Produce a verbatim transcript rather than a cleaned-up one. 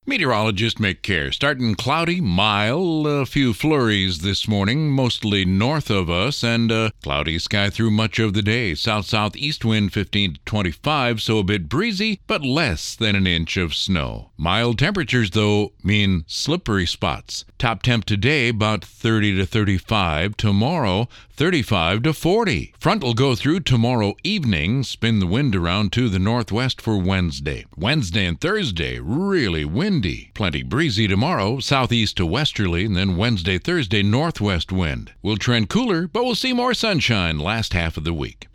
Meteorologists make care. Starting cloudy, mild, a few flurries this morning, mostly north of us, and a cloudy sky through much of the day. South-southeast wind fifteen to twenty-five, so a bit breezy, but less than an inch of snow. Mild temperatures, though, mean slippery spots. Top temp today, about thirty to thirty-five. Tomorrow, thirty-five to forty. Front will go through tomorrow evening, spin the wind around to the northwest for Wednesday. Wednesday and Thursday, really windy. Plenty breezy tomorrow, southeast to westerly, and then Wednesday, Thursday, northwest wind. We'll trend cooler, but we'll see more sunshine last half of the week.